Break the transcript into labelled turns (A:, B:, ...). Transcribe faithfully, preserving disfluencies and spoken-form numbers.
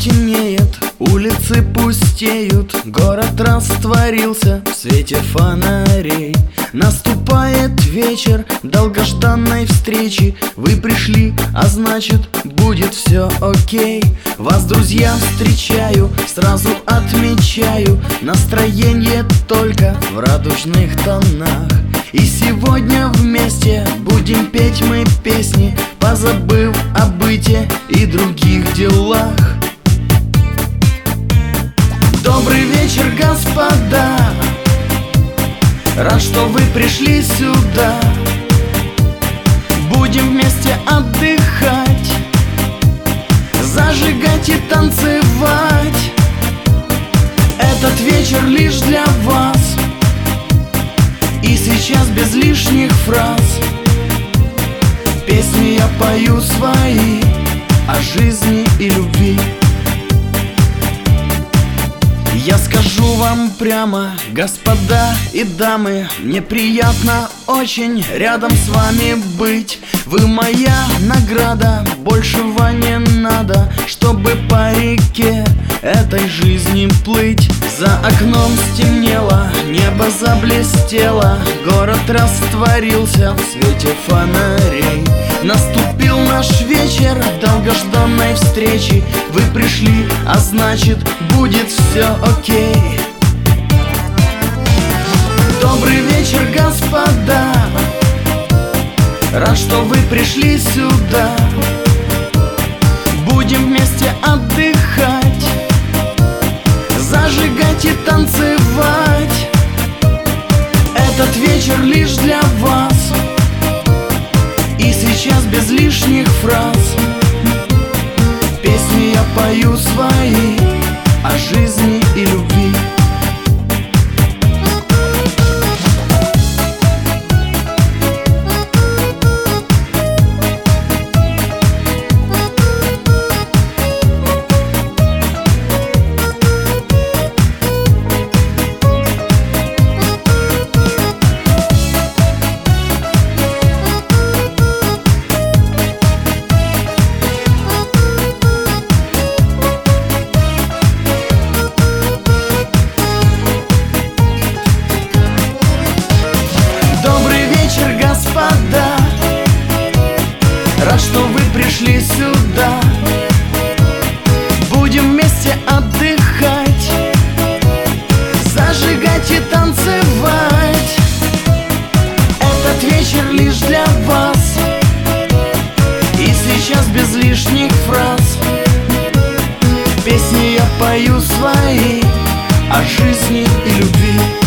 A: темнеет, улицы пустеют, город растворился в свете фонарей. Наступает вечер долгожданной встречи. Вы пришли, а значит, будет все окей. Вас, друзья, встречаю, сразу отмечаю, настроение только в радужных тонах. И сегодня вместе будем петь мы песни, позабыв о быте и других делах. Добрый вечер, господа, рад, что вы пришли сюда. Будем вместе отдыхать, зажигать и танцевать. Этот вечер лишь для вас, и сейчас без лишних фраз песни я пою свои о жизни и любви. Я скажу вам прямо, господа и дамы, мне приятно очень рядом с вами быть. Вы моя награда, большего не надо, чтобы по реке этой жизни плыть. За окном стемнело, небо заблестело, город растворился в свете фонарей. Наступил наш вечер долгожданной встречи. Вы пришли, а значит, будет все окей. Добрый вечер, господа, рад, что вы пришли сюда. Будем вместе отдыхать, зажигать и танцевать. Этот вечер лишь для вас, и сейчас без лишних фраз песни я пою свои о жизни и любви. Господа, рад, что вы пришли сюда. Будем вместе отдыхать, зажигать и танцевать. Этот вечер лишь для вас, и сейчас без лишних фраз песни я пою свои о жизни и любви.